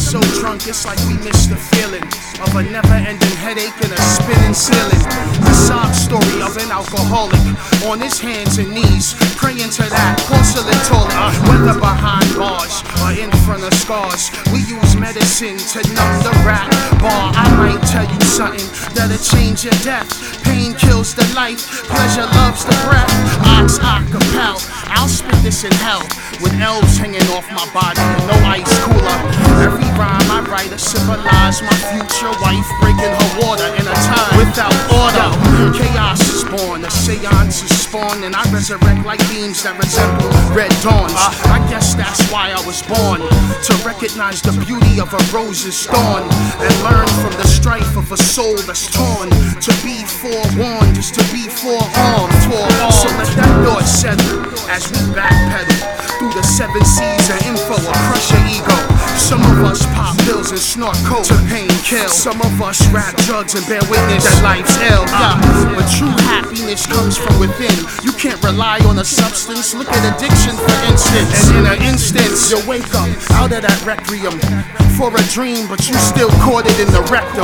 so drunk, it's like we missed the feeling of a never-ending headache and a spinning ceiling. The sob story of an alcoholic on his hands and knees, praying to that porcelain toilet. Whether behind bars or in front of scars, we use medicine to numb the rap bar. I might tell you something that'll change your death. Pain kills the life, pleasure loves the breath. Ox acapella, I'll spit this in hell with elves hanging off my body and no ice cooler. Every rhyme I write to symbolize my future wife breaking her water in a time without order. Chaos is born, a seance is spawned, and I resurrect like beams that resemble red dawns. I guess that's why I was born, to recognize the beauty of a rose's thorn and learn from the strife of a soul that's torn. To be forewarned is to be forearmed. So let that thought settle as we backpedal through the 7 seas of info or crush your ego. Some of us pop pills and snort coke to pain kill. Some of us rap drugs and bear witness that life's ill. But true happiness comes from within. You can't rely on a substance. Look at addiction for instance. And in an instance, you wake up out of that requiem for a dream, but you still caught it in the rectum.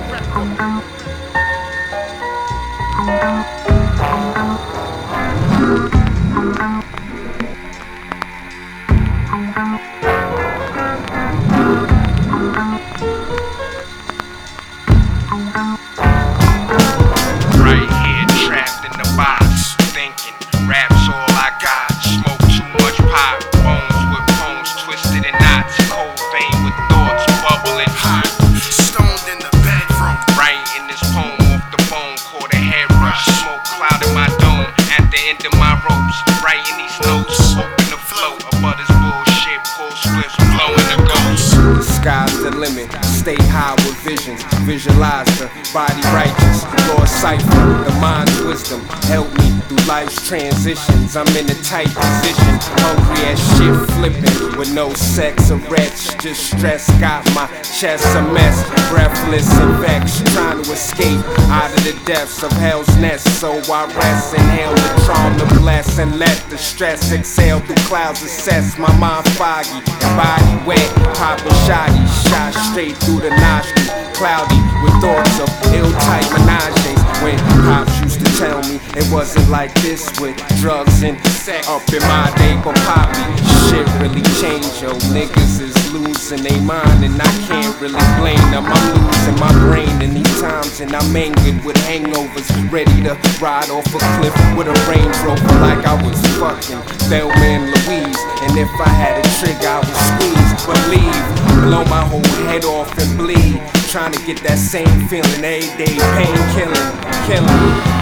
Right here, trapped in the box, thinking rap's all I got. Smoke too much pot, bones with bones twisted in knots. Cold vein with thoughts bubbling hot. Stoned in the bedroom, writing this poem off the bone. Caught a head rush, smoke cloud in my dome. At the end of my ropes, writing these notes, hoping to float above this bullshit. Pull spliffs, blowing the ghost. The sky's the limit, stay high with visions. Visualize the body righteous, Lord Cypher, the mind's wisdom. Help me through life's transitions. I'm in a tight position, hungry as shit, flipping with no sex or wretch. Just stress, got my chest a mess, breathless and vexed, trying to escape out of the depths of hell's nest. So I rest, inhale the trauma, bless, and let the stress exhale through clouds assess. My mind foggy and body wet, popping shoddy, shot straight through the nostril, cloudy with thoughts of ill-type menages. When pops used to tell me it wasn't like this with drugs and sex up in my day, but poppy shit really changed. Yo, niggas is losing they mind and I can't really blame them. I'm losing my brain in these times and I'm angered with hangovers, ready to ride off a cliff with a Range Rover like I was fucking Thelma and Louise. And if I had a trigger I would squeeze, believe, blow my whole head off and bleed. Trying to get that same feeling every day, pain killing.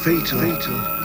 fatal.